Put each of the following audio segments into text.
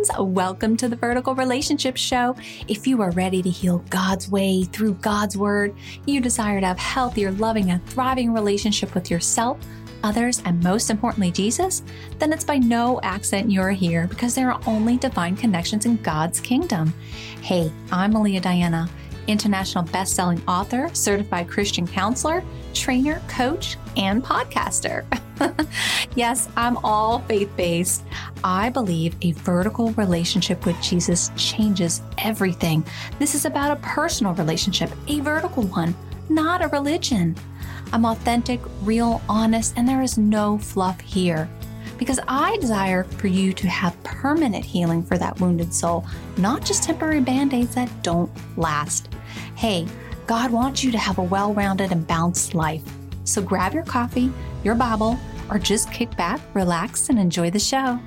friends. Welcome to the Vertical Relationship Show. If you are ready to heal God's way through God's Word, you desire to have healthier, loving, and thriving relationship with yourself, others, and most importantly, Jesus, then it's by no accident you're here, because there are only divine connections in God's kingdom. Hey, I'm Malia Diana, international best-selling author, certified Christian counselor, trainer, coach, and podcaster. Yes, I'm all faith-based. I believe a vertical relationship with Jesus changes everything. This is about a personal relationship, a vertical one, not a religion. I'm authentic, real, honest, and there is no fluff here. Because I desire for you to have permanent healing for that wounded soul, not just temporary band-aids that don't last. Hey, God wants you to have a well-rounded and balanced life. So grab your coffee, your Bible, or just kick back, relax, and enjoy the show.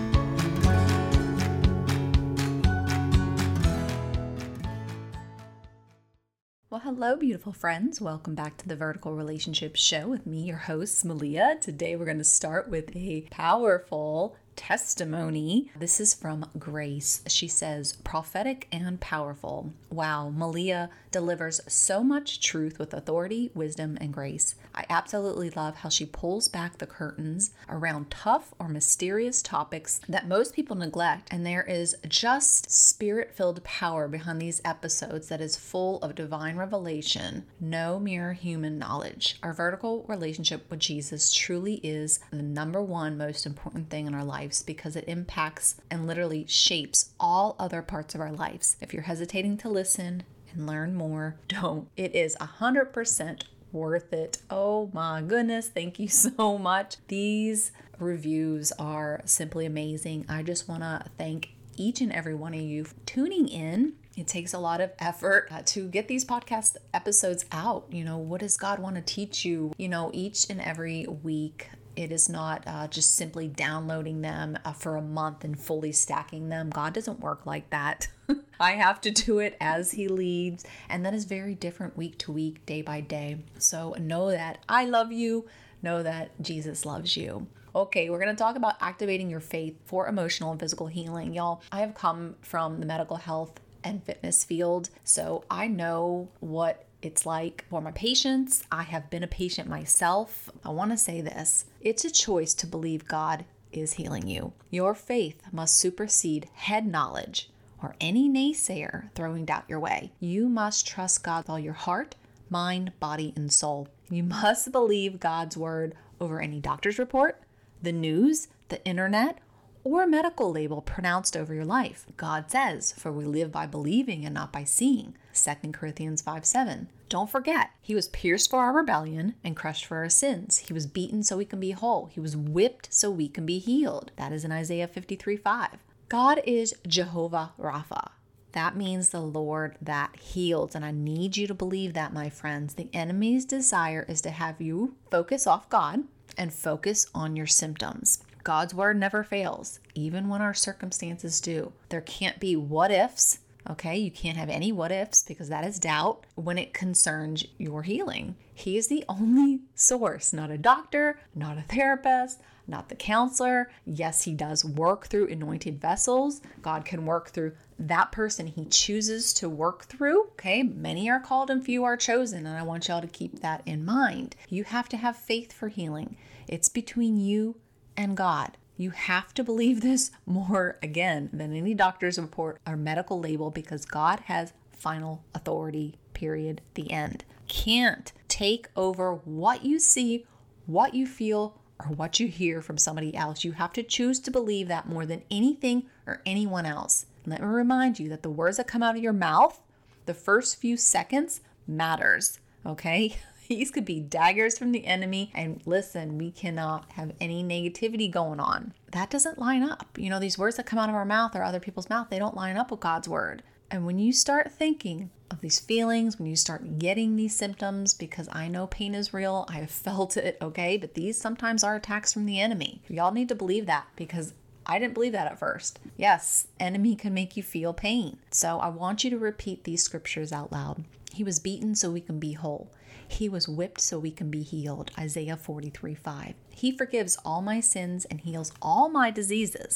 Well, hello, beautiful friends. Welcome back to the Vertical Relationship Show with me, your host, Malia. Today, we're going to start with a powerful testimony. This is from Grace. She says, prophetic and powerful. Wow, Malia delivers so much truth with authority, wisdom, and grace. I absolutely love how she pulls back the curtains around tough or mysterious topics that most people neglect, and there is just spirit-filled power behind these episodes that is full of divine revelation, no mere human knowledge. Our vertical relationship with Jesus truly is the number one most important thing in our lives, because it impacts and literally shapes all other parts of our lives. If you're hesitating to listen and learn more, don't. It is 100% worth it. Oh my goodness, thank you so much. These reviews are simply amazing. I just want to thank each and every one of you for tuning in. It takes a lot of effort to get these podcast episodes out. What does God want to teach you? Each and every week. It is not just simply downloading them for a month and fully stacking them. God doesn't work like that. I have to do it as He leads, and that is very different week to week, day by day. So know that I love you. Know that Jesus loves you. Okay, we're going to talk about activating your faith for emotional and physical healing. Y'all, I have come from the medical health and fitness field, so I know what it's like for my patients. I have been a patient myself. I want to say this. It's a choice to believe God is healing you. Your faith must supersede head knowledge or any naysayer throwing doubt your way. You must trust God with all your heart, mind, body, and soul. You must believe God's word over any doctor's report, the news, the internet, or a medical label pronounced over your life. God says, for we live by believing and not by seeing. 2 Corinthians 5:7. Don't forget, He was pierced for our rebellion and crushed for our sins. He was beaten so we can be whole. He was whipped so we can be healed. That is in Isaiah 53:5. God is Jehovah Rapha. That means the Lord that heals. And I need you to believe that, my friends. The enemy's desire is to have you focus off God and focus on your symptoms. God's word never fails, even when our circumstances do. There can't be what ifs. Okay, you can't have any what ifs, because that is doubt when it concerns your healing. He is the only source, not a doctor, not a therapist, not the counselor. Yes, He does work through anointed vessels. God can work through that person He chooses to work through. Okay, many are called and few are chosen, and I want y'all to keep that in mind. You have to have faith for healing. It's between you and God. You have to believe this more, again, than any doctor's report or medical label, because God has final authority, period, the end. Can't take over what you see, what you feel, or what you hear from somebody else. You have to choose to believe that more than anything or anyone else. Let me remind you that the words that come out of your mouth, the first few seconds matters, okay? These could be daggers from the enemy. And listen, we cannot have any negativity going on. That doesn't line up. These words that come out of our mouth or other people's mouth, they don't line up with God's word. And when you start thinking of these feelings, when you start getting these symptoms, because I know pain is real, I have felt it, okay? But these sometimes are attacks from the enemy. Y'all need to believe that, because I didn't believe that at first. Yes, enemy can make you feel pain. So I want you to repeat these scriptures out loud. He was beaten so we can be whole. He was whipped so we can be healed. Isaiah 43:5. He forgives all my sins and heals all my diseases.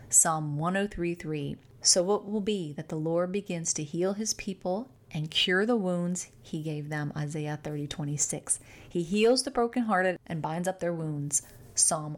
Psalm 103:3. So it will be that the Lord begins to heal his people and cure the wounds he gave them. Isaiah 30:26. He heals the brokenhearted and binds up their wounds. Psalm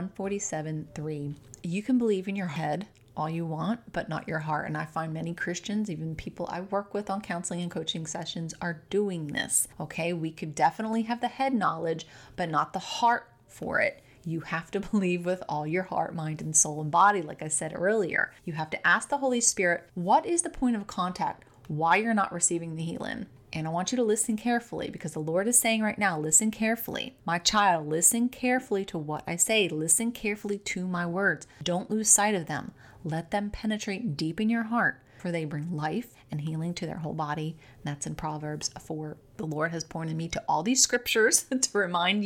147:3. You can believe in your head all you want, but not your heart. And I find many Christians, even people I work with on counseling and coaching sessions, are doing this. Okay, we could definitely have the head knowledge, but not the heart for it. You have to believe with all your heart, mind, and soul and body, like I said earlier. You have to ask the Holy Spirit, what is the point of contact? Why you're not receiving the healing? And I want you to listen carefully, because the Lord is saying right now, listen carefully. My child, listen carefully to what I say. Listen carefully to my words. Don't lose sight of them. Let them penetrate deep in your heart, for they bring life and healing to their whole body. And that's in Proverbs 4. The Lord has pointed me to all these scriptures to remind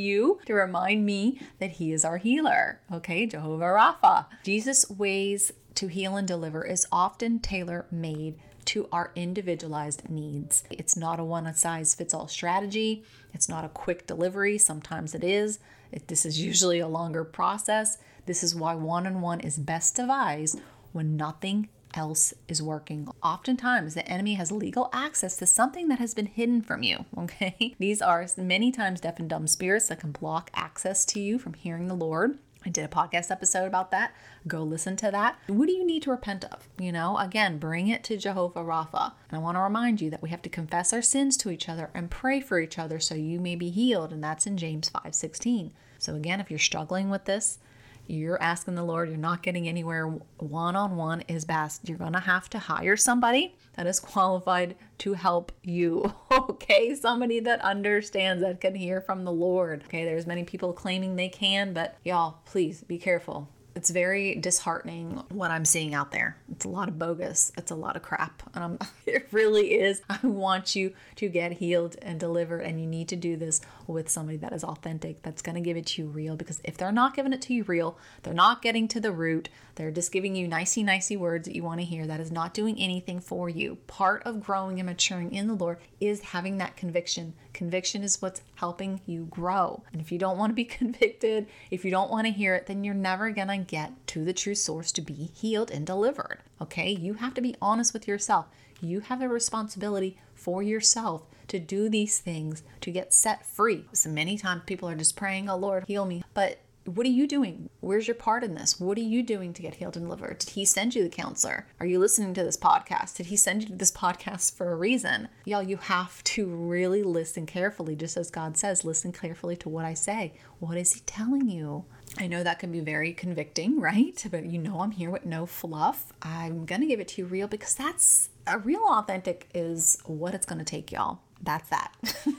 me that he is our healer. Okay, Jehovah Rapha. Jesus' ways to heal and deliver is often tailor-made to our individualized needs. It's not a one-size-fits-all strategy. It's not a quick delivery. Sometimes it is. This is usually a longer process. This is why one-on-one is best devised when nothing else is working. Oftentimes, the enemy has legal access to something that has been hidden from you, okay? These are many times deaf and dumb spirits that can block access to you from hearing the Lord. I did a podcast episode about that. Go listen to that. What do you need to repent of? Again, bring it to Jehovah Rapha. And I want to remind you that we have to confess our sins to each other and pray for each other so you may be healed. And that's in James 5:16. So again, if you're struggling with this, you're asking the Lord, you're not getting anywhere, one-on-one is best. You're going to have to hire somebody that is qualified to help you, okay? Somebody that understands, that can hear from the Lord, okay? There's many people claiming they can, but y'all, please be careful. It's very disheartening what I'm seeing out there. It's a lot of bogus. It's a lot of crap. And it really is. I want you to get healed and delivered. And you need to do this with somebody that is authentic, that's going to give it to you real. Because if they're not giving it to you real, they're not getting to the root. They're just giving you nicey words that you want to hear. That is not doing anything for you. Part of growing and maturing in the Lord is having that conviction. Conviction is what's helping you grow. And if you don't want to be convicted, if you don't want to hear it, then you're never going to get to the true source to be healed and delivered. Okay? You have to be honest with yourself. You have a responsibility for yourself to do these things, to get set free. So many times people are just praying, oh Lord, heal me. But what are you doing? Where's your part in this? What are you doing to get healed and delivered? Did he send you the counselor? Are you listening to this podcast? Did he send you to this podcast for a reason? Y'all, you have to really listen carefully, just as God says, listen carefully to what I say. What is he telling you? I know that can be very convicting, right? But I'm here with no fluff. I'm going to give it to you real, because that's a real authentic is what it's going to take, y'all. That's that.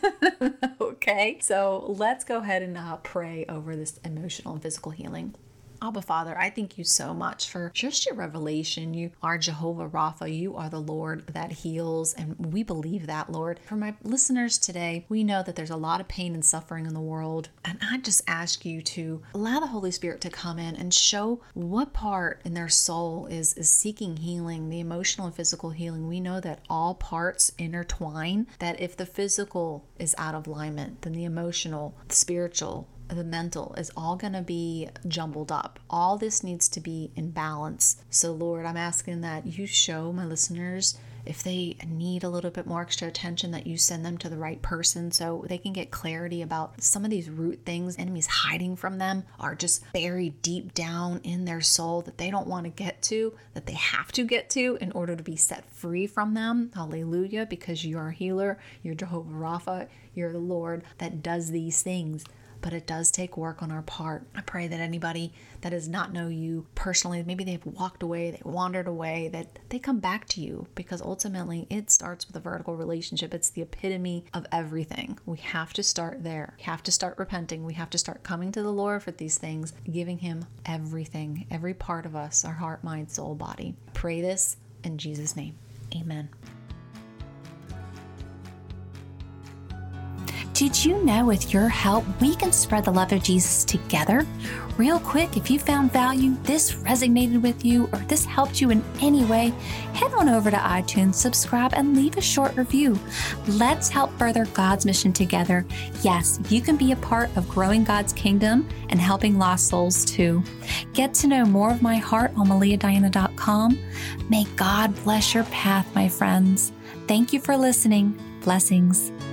Okay, so let's go ahead and pray over this emotional and physical healing. Abba Father, I thank you so much for just your revelation. You are Jehovah Rapha. You are the Lord that heals, and we believe that, Lord. For my listeners today, we know that there's a lot of pain and suffering in the world, and I just ask you to allow the Holy Spirit to come in and show what part in their soul is seeking healing, the emotional and physical healing. We know that all parts intertwine, that if the physical is out of alignment, then the emotional, the spiritual, the mental is all going to be jumbled up. All this needs to be in balance. So Lord, I'm asking that you show my listeners if they need a little bit more extra attention, that you send them to the right person so they can get clarity about some of these root things enemies hiding from them are just buried deep down in their soul that they don't want to get to, that they have to get to in order to be set free from them. Hallelujah, because you are a healer, you're Jehovah Rapha, you're the Lord that does these things. But it does take work on our part. I pray that anybody that does not know you personally, maybe they've walked away, they wandered away, that they come back to you, because ultimately it starts with a vertical relationship. It's the epitome of everything. We have to start there. We have to start repenting. We have to start coming to the Lord for these things, giving him everything, every part of us, our heart, mind, soul, body. Pray this in Jesus' name. Amen. Did you know with your help, we can spread the love of Jesus together? Real quick, if you found value, this resonated with you, or this helped you in any way, head on over to iTunes, subscribe, and leave a short review. Let's help further God's mission together. Yes, you can be a part of growing God's kingdom and helping lost souls too. Get to know more of my heart on MaliaDiana.com. May God bless your path, my friends. Thank you for listening. Blessings.